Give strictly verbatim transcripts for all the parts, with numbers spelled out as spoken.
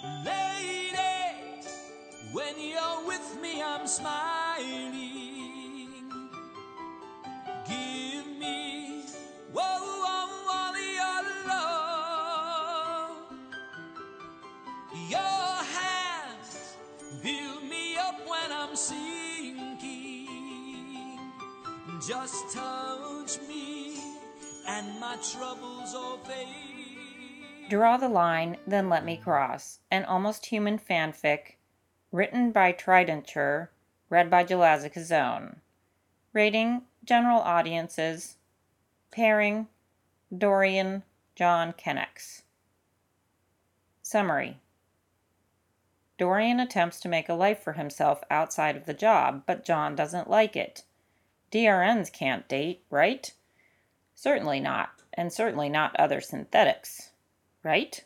Lady, when you're with me, I'm smiling. Give me, whoa, whoa, all your love. Your hands build me up when I'm sinking. Just touch me and my troubles all fade. Draw the Line, Then Let Me Cross, an almost human fanfic, written by Tridenture, read by Jalaza Kazone. Rating, general audiences. Pairing, Dorian, John Kennex. Summary. Dorian attempts to make a life for himself outside of the job, but John doesn't like it. D R Ns can't date, right? Certainly not, and certainly not other synthetics. Right?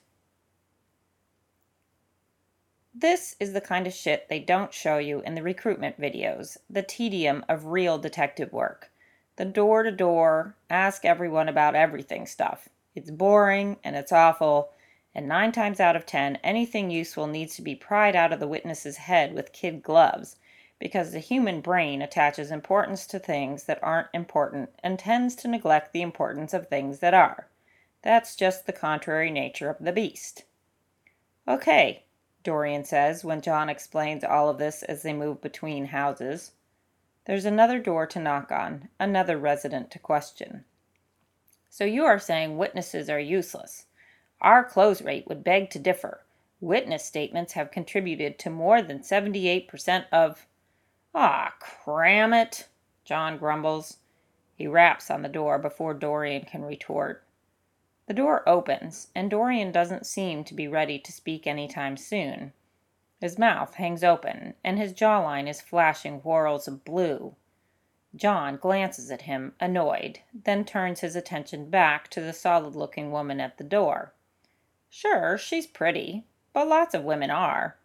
This is the kind of shit they don't show you in the recruitment videos, the tedium of real detective work. The door-to-door, ask everyone about everything stuff. It's boring, and it's awful, and nine times out of ten, anything useful needs to be pried out of the witness's head with kid gloves, because the human brain attaches importance to things that aren't important and tends to neglect the importance of things that are. That's just the contrary nature of the beast. Okay, Dorian says when John explains all of this as they move between houses. There's another door to knock on, another resident to question. So you are saying witnesses are useless. Our close rate would beg to differ. Witness statements have contributed to more than seventy-eight percent of... Ah, cram it, John grumbles. He raps on the door before Dorian can retort. The door opens, and Dorian doesn't seem to be ready to speak any time soon. His mouth hangs open, and his jawline is flashing whorls of blue. John glances at him, annoyed, then turns his attention back to the solid-looking woman at the door. Sure, she's pretty, but lots of women are.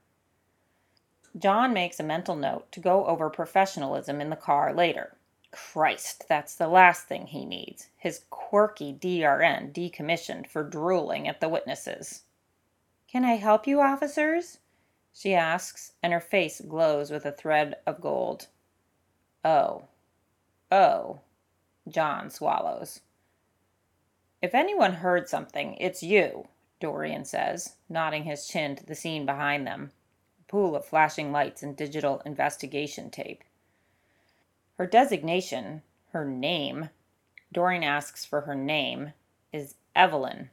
John makes a mental note to go over professionalism in the car later. Christ, that's the last thing he needs. His quirky D R N decommissioned for drooling at the witnesses. Can I help you, officers? She asks, and her face glows with a thread of gold. Oh. Oh. John swallows. If anyone heard something, it's you, Dorian says, nodding his chin to the scene behind them. A pool of flashing lights and digital investigation tape. Her designation, her name, Dorian asks for her name, is Evelyn.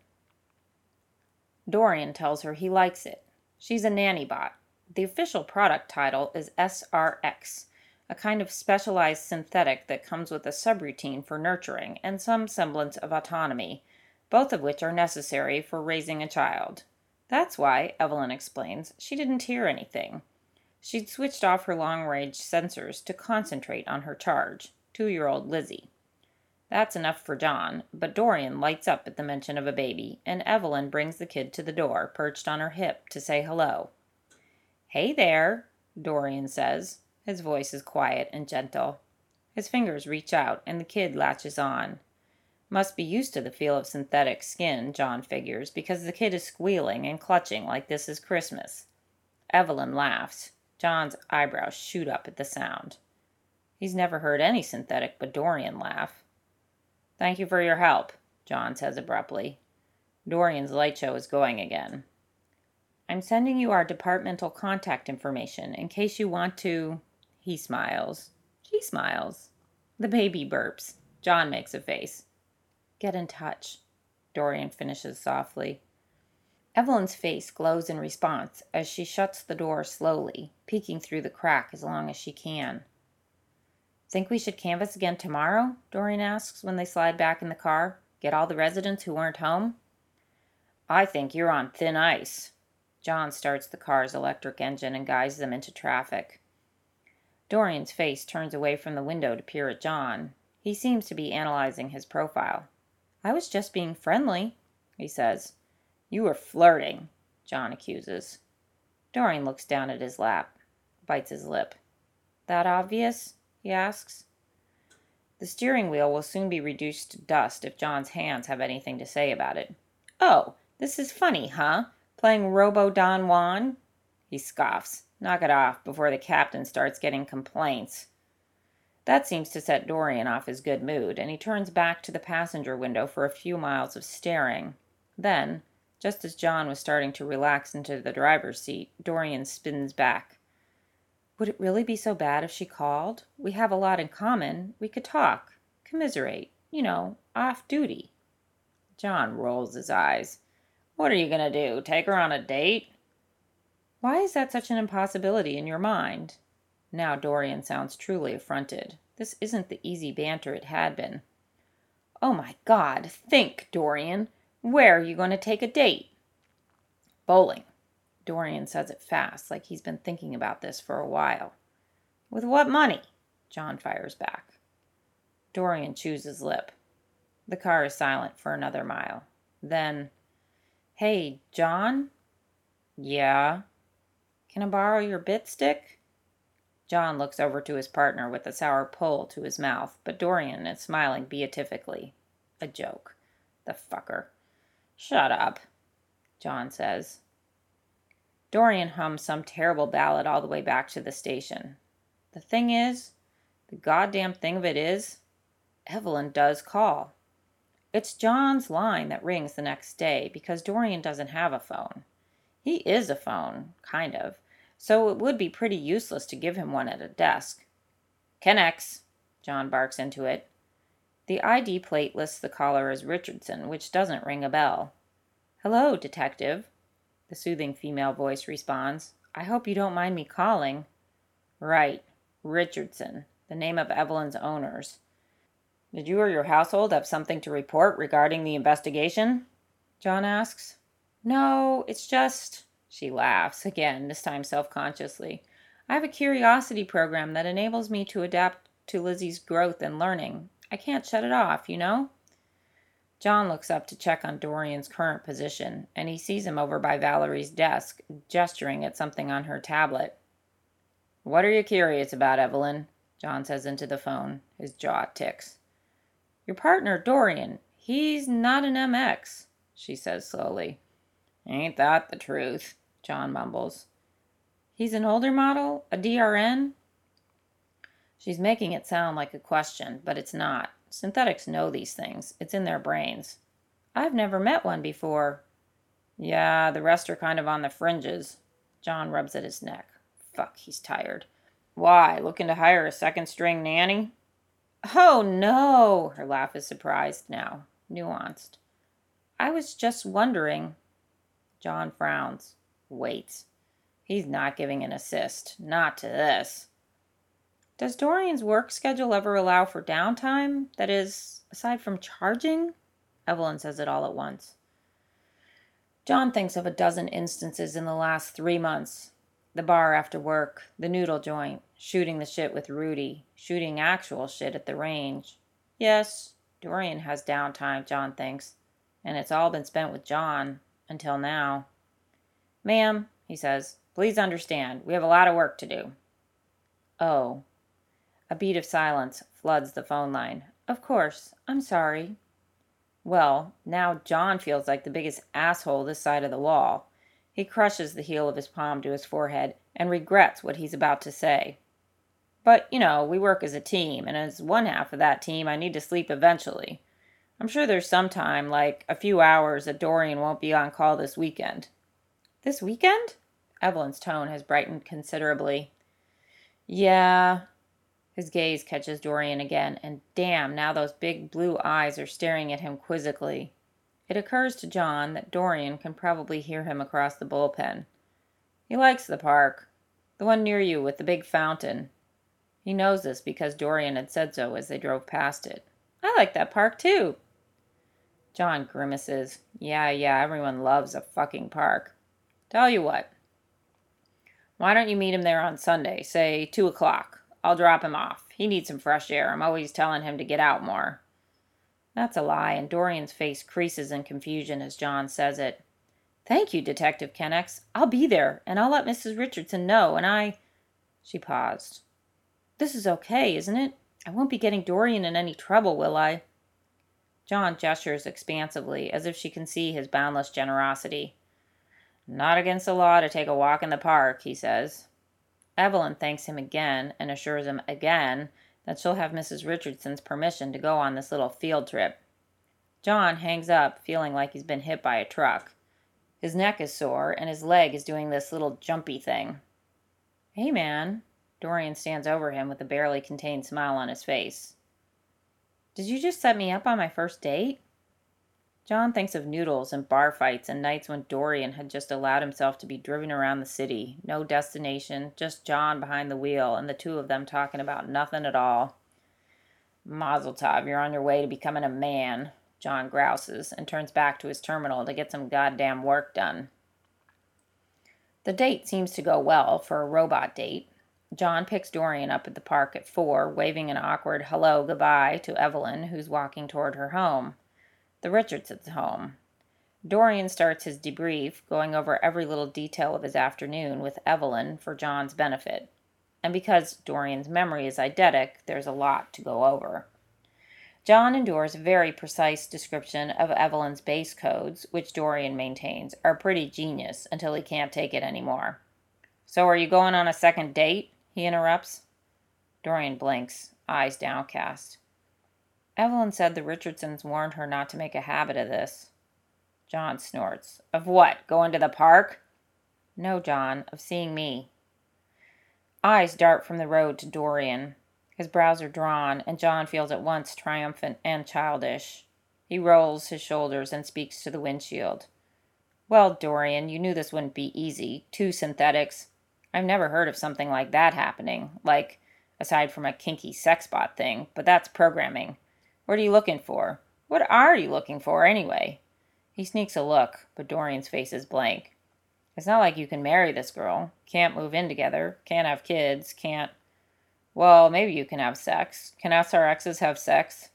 Dorian tells her he likes it. She's a nanny bot. The official product title is S R X, a kind of specialized synthetic that comes with a subroutine for nurturing and some semblance of autonomy, both of which are necessary for raising a child. That's why, Evelyn explains, she didn't hear anything. She'd switched off her long-range sensors to concentrate on her charge, two-year-old Lizzie. That's enough for John, but Dorian lights up at the mention of a baby, and Evelyn brings the kid to the door, perched on her hip, to say hello. Hey there, Dorian says. His voice is quiet and gentle. His fingers reach out, and the kid latches on. Must be used to the feel of synthetic skin, John figures, because the kid is squealing and clutching like this is Christmas. Evelyn laughs. John's eyebrows shoot up at the sound. He's never heard any synthetic but Dorian laugh. Thank you for your help, John says abruptly. Dorian's light show is going again. I'm sending you our departmental contact information in case you want to... He smiles. She smiles. The baby burps. John makes a face. Get in touch, Dorian finishes softly. Evelyn's face glows in response as she shuts the door slowly, peeking through the crack as long as she can. Think we should canvass again tomorrow? Dorian asks when they slide back in the car. Get all the residents who weren't home? I think you're on thin ice. John starts the car's electric engine and guides them into traffic. Dorian's face turns away from the window to peer at John. He seems to be analyzing his profile. I was just being friendly, he says. You were flirting, John accuses. Dorian looks down at his lap, bites his lip. That obvious? He asks. The steering wheel will soon be reduced to dust if John's hands have anything to say about it. Oh, this is funny, huh? Playing Robo Don Juan? He scoffs. Knock it off before the captain starts getting complaints. That seems to set Dorian off his good mood, and he turns back to the passenger window for a few miles of staring. Then, just as John was starting to relax into the driver's seat, Dorian spins back. Would it really be so bad if she called? We have a lot in common. We could talk, commiserate, you know, off duty. John rolls his eyes. What are you going to do, take her on a date? Why is that such an impossibility in your mind? Now Dorian sounds truly affronted. This isn't the easy banter it had been. Oh my God, think, Dorian. Where are you going to take a date? Bowling. Dorian says it fast, like he's been thinking about this for a while. With what money? John fires back. Dorian chews his lip. The car is silent for another mile. Then, hey, John? Yeah? Can I borrow your bit stick? John looks over to his partner with a sour pull to his mouth, but Dorian is smiling beatifically. A joke. The fucker. Shut up, John says. Dorian hums some terrible ballad all the way back to the station. The thing is, the goddamn thing of it is, Evelyn does call. It's John's line that rings the next day because Dorian doesn't have a phone. He is a phone, kind of, so it would be pretty useless to give him one at a desk. Kennex, John barks into it. The I D plate lists the caller as Richardson, which doesn't ring a bell. Hello, detective, the soothing female voice responds. I hope you don't mind me calling. Right, Richardson, the name of Evelyn's owners. Did you or your household have something to report regarding the investigation? John asks. No, it's just... She laughs, again, this time self-consciously. I have a curiosity program that enables me to adapt to Lizzie's growth and learning. I can't shut it off, you know? John looks up to check on Dorian's current position, and he sees him over by Valerie's desk, gesturing at something on her tablet. What are you curious about, Evelyn? John says into the phone. His jaw ticks. Your partner, Dorian. He's not an M X, she says slowly. Ain't that the truth, John mumbles. He's an older model? A D R N? She's making it sound like a question, but it's not. Synthetics know these things. It's in their brains. I've never met one before. Yeah, the rest are kind of on the fringes. John rubs at his neck. Fuck, he's tired. Why, looking to hire a second-string nanny? Oh, no! Her laugh is surprised now, nuanced. I was just wondering. John frowns. Waits. He's not giving an assist. Not to this. Does Dorian's work schedule ever allow for downtime? That is, aside from charging? Evelyn says it all at once. John thinks of a dozen instances in the last three months. The bar after work, the noodle joint, shooting the shit with Rudy, shooting actual shit at the range. Yes, Dorian has downtime, John thinks, and it's all been spent with John, until now. Ma'am, he says, please understand, we have a lot of work to do. Oh. A beat of silence floods the phone line. Of course, I'm sorry. Well, now John feels like the biggest asshole this side of the wall. He crushes the heel of his palm to his forehead and regrets what he's about to say. But, you know, we work as a team, and as one half of that team, I need to sleep eventually. I'm sure there's some time, like a few hours, that Dorian won't be on call this weekend. This weekend? Evelyn's tone has brightened considerably. Yeah. His gaze catches Dorian again, and damn, now those big blue eyes are staring at him quizzically. It occurs to John that Dorian can probably hear him across the bullpen. He likes the park, the one near you with the big fountain. He knows this because Dorian had said so as they drove past it. I like that park too. John grimaces. Yeah, yeah, everyone loves a fucking park. Tell you what. Why don't you meet him there on Sunday, say two o'clock? I'll drop him off. He needs some fresh air. I'm always telling him to get out more. That's a lie, and Dorian's face creases in confusion as John says it. Thank you, Detective Kennex. I'll be there, and I'll let Missus Richardson know, and I... She paused. This is okay, isn't it? I won't be getting Dorian in any trouble, will I? John gestures expansively, as if she can see his boundless generosity. Not against the law to take a walk in the park, he says. Evelyn thanks him again and assures him again that she'll have Missus Richardson's permission to go on this little field trip. John hangs up, feeling like he's been hit by a truck. His neck is sore, and his leg is doing this little jumpy thing. Hey, man. Dorian stands over him with a barely contained smile on his face. Did you just set me up on my first date? John thinks of noodles and bar fights and nights when Dorian had just allowed himself to be driven around the city. No destination, just John behind the wheel, and the two of them talking about nothing at all. Mazel tov, you're on your way to becoming a man, John grouses, and turns back to his terminal to get some goddamn work done. The date seems to go well for a robot date. John picks Dorian up at the park at four, waving an awkward hello goodbye to Evelyn, who's walking toward her home. The Richardsons' home. Dorian starts his debrief, going over every little detail of his afternoon with Evelyn for John's benefit. And because Dorian's memory is eidetic, there's a lot to go over. John endures a very precise description of Evelyn's base codes, which Dorian maintains are pretty genius until he can't take it anymore. So are you going on a second date? He interrupts. Dorian blinks, eyes downcast. Evelyn said the Richardsons warned her not to make a habit of this. John snorts. Of what? Going to the park? No, John, of seeing me. Eyes dart from the road to Dorian. His brows are drawn, and John feels at once triumphant and childish. He rolls his shoulders and speaks to the windshield. Well, Dorian, you knew this wouldn't be easy. Two synthetics. I've never heard of something like that happening. Like, aside from a kinky sex bot thing, but that's programming. What are you looking for? What are you looking for, anyway? He sneaks a look, but Dorian's face is blank. It's not like you can marry this girl. Can't move in together. Can't have kids. Can't... Well, maybe you can have sex. Can S R Xs have sex?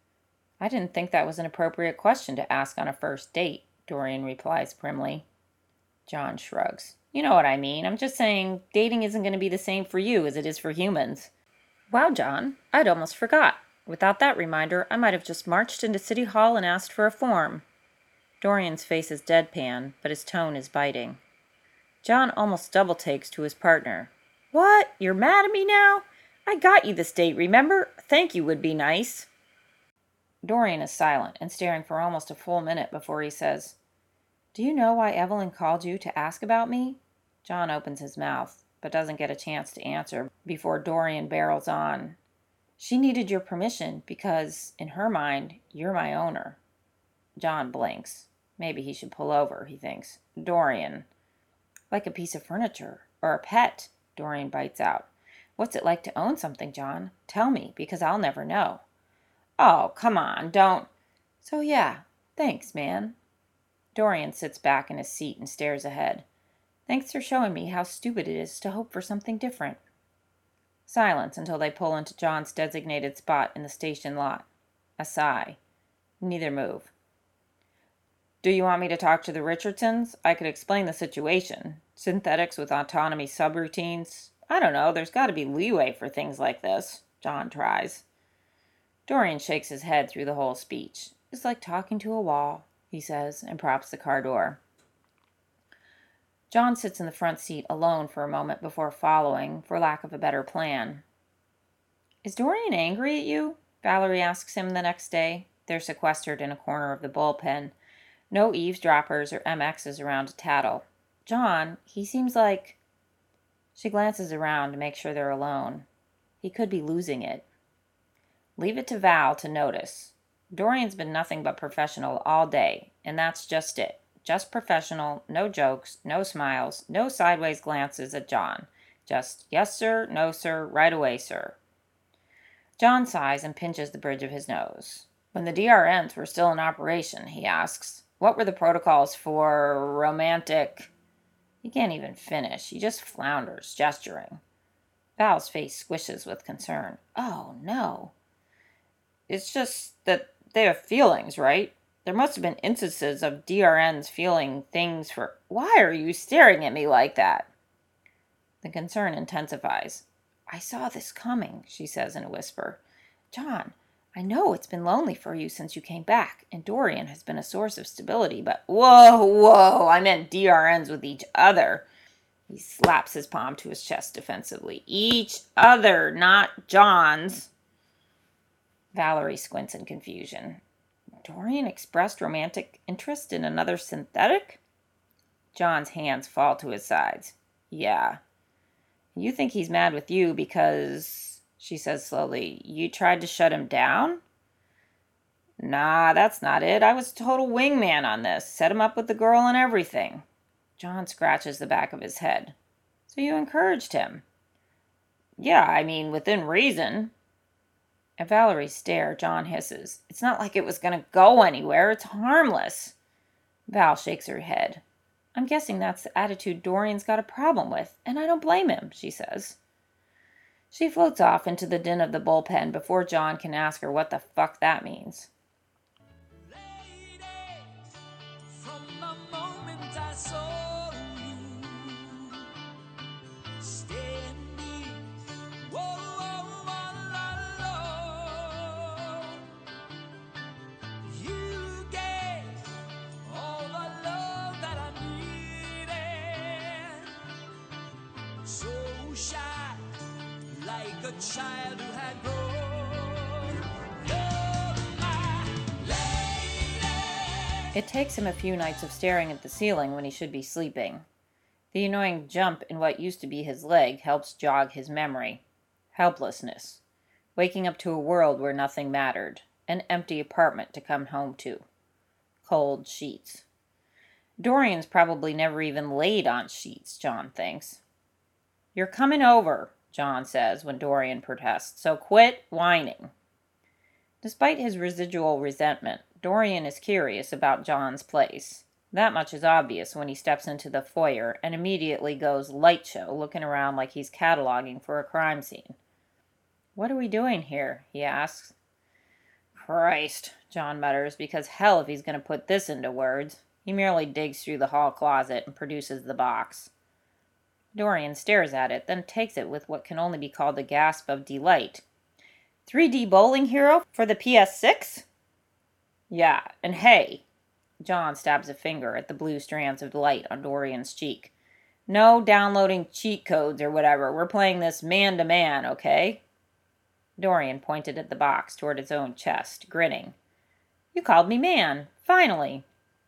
I didn't think that was an appropriate question to ask on a first date, Dorian replies primly. John shrugs. You know what I mean. I'm just saying dating isn't going to be the same for you as it is for humans. Wow, John, I'd almost forgot. Without that reminder, I might have just marched into City Hall and asked for a form. Dorian's face is deadpan, but his tone is biting. John almost double-takes to his partner. What? You're mad at me now? I got you this date, remember? Thank you would be nice. Dorian is silent and staring for almost a full minute before he says, Do you know why Evelyn called you to ask about me? John opens his mouth, but doesn't get a chance to answer before Dorian barrels on. She needed your permission because, in her mind, you're my owner. John blinks. Maybe he should pull over, he thinks. Dorian. Like a piece of furniture, or a pet, Dorian bites out. What's it like to own something, John? Tell me, because I'll never know. Oh, come on, don't. So yeah, thanks, man. Dorian sits back in his seat and stares ahead. Thanks for showing me how stupid it is to hope for something different. Silence until they pull into John's designated spot in the station lot. A sigh. Neither move. Do you want me to talk to the Richardsons? I could explain the situation. Synthetics with autonomy subroutines. I don't know, there's got to be leeway for things like this. John tries. Dorian shakes his head through the whole speech. It's like talking to a wall, he says, and props the car door. John sits in the front seat alone for a moment before following, for lack of a better plan. Is Dorian angry at you? Valerie asks him the next day. They're sequestered in a corner of the bullpen. No eavesdroppers or M Xs around to tattle. John, he seems like... She glances around to make sure they're alone. He could be losing it. Leave it to Val to notice. Dorian's been nothing but professional all day, and that's just it. Just professional, no jokes, no smiles, no sideways glances at John. Just, yes, sir, no, sir, right away, sir. John sighs and pinches the bridge of his nose. When the D R Ns were still in operation, he asks, what were the protocols for romantic... He can't even finish. He just flounders, gesturing. Val's face squishes with concern. Oh, no. It's just that they have feelings, right? There must have been instances of D R Ns feeling things for... Why are you staring at me like that? The concern intensifies. I saw this coming, she says in a whisper. John, I know it's been lonely for you since you came back, and Dorian has been a source of stability, but whoa, whoa, I meant D R Ns with each other. He slaps his palm to his chest defensively. Each other, not John's. Valerie squints in confusion. Dorian expressed romantic interest in another synthetic? John's hands fall to his sides. Yeah. You think he's mad with you because, she says slowly, you tried to shut him down? Nah, that's not it. I was a total wingman on this. Set him up with the girl and everything. John scratches the back of his head. So you encouraged him? Yeah, I mean, within reason. At Valerie's stare, John hisses. It's not like it was going to go anywhere. It's harmless. Val shakes her head. I'm guessing that's the attitude Dorian's got a problem with, and I don't blame him, she says. She floats off into the den of the bullpen before John can ask her what the fuck that means. Lady, from the moment I saw you, standing, whoa, whoa, all alone, you gave all the love that I needed, so shy, like a child who had grown. You're my lady. It takes him a few nights of staring at the ceiling when he should be sleeping. The annoying jump in what used to be his leg helps jog his memory. Helplessness. Waking up to a world where nothing mattered. An empty apartment to come home to. Cold sheets. Dorian's probably never even laid on sheets, John thinks. You're coming over, John says when Dorian protests, so quit whining. Despite his residual resentment, Dorian is curious about John's place. That much is obvious when he steps into the foyer and immediately goes light show, looking around like he's cataloging for a crime scene. What are we doing here? He asks. Christ, John mutters, because hell if he's going to put this into words. He merely digs through the hall closet and produces the box. Dorian stares at it, then takes it with what can only be called a gasp of delight. three D Bowling Hero for the P S six? Yeah, and hey, John stabs a finger at the blue strands of light on Dorian's cheek. No downloading cheat codes or whatever. We're playing this man-to-man, okay? Dorian pointed at the box toward his own chest, grinning. You called me man. Finally.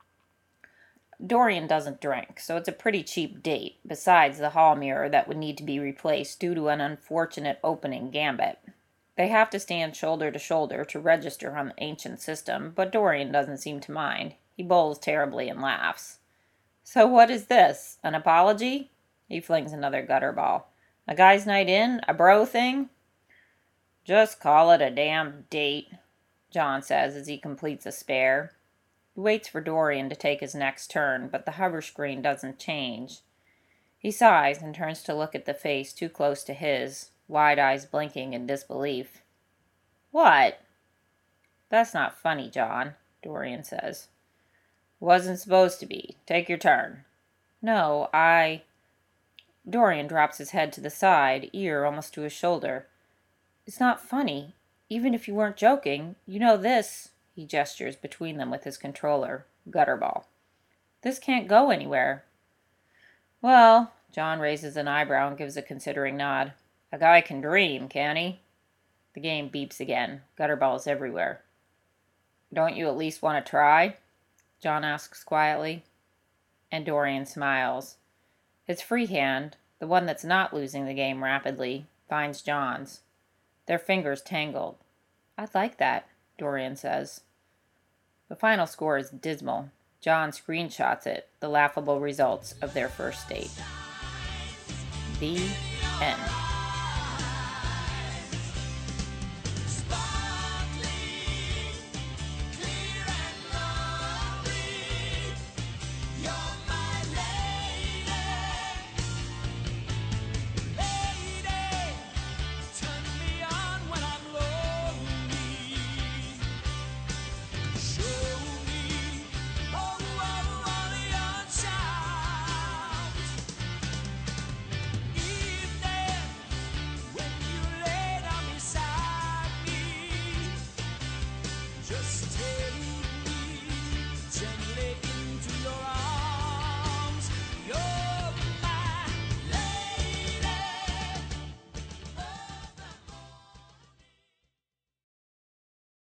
Dorian doesn't drink, so it's a pretty cheap date, besides the hall mirror that would need to be replaced due to an unfortunate opening gambit. They have to stand shoulder to shoulder to register on the ancient system, but Dorian doesn't seem to mind. He bowls terribly and laughs. So what is this? An apology? He flings another gutter ball. A guy's night in? A bro thing? Just call it a damn date, John says as he completes a spare. He waits for Dorian to take his next turn, but the hover screen doesn't change. He sighs and turns to look at the face too close to his, wide eyes blinking in disbelief. What? That's not funny, John, Dorian says. Wasn't supposed to be. Take your turn. No, I... Dorian drops his head to the side, ear almost to his shoulder. It's not funny. Even if you weren't joking, you know this... He gestures between them with his controller, Gutterball. This can't go anywhere. Well, John raises an eyebrow and gives a considering nod. A guy can dream, can he? The game beeps again. Gutterballs everywhere. Don't you at least want to try? John asks quietly. And Dorian smiles. His free hand, the one that's not losing the game rapidly, finds John's. Their fingers tangled. I'd like that, Dorian says. The final score is dismal. John screenshots it, the laughable results of their first date. The end.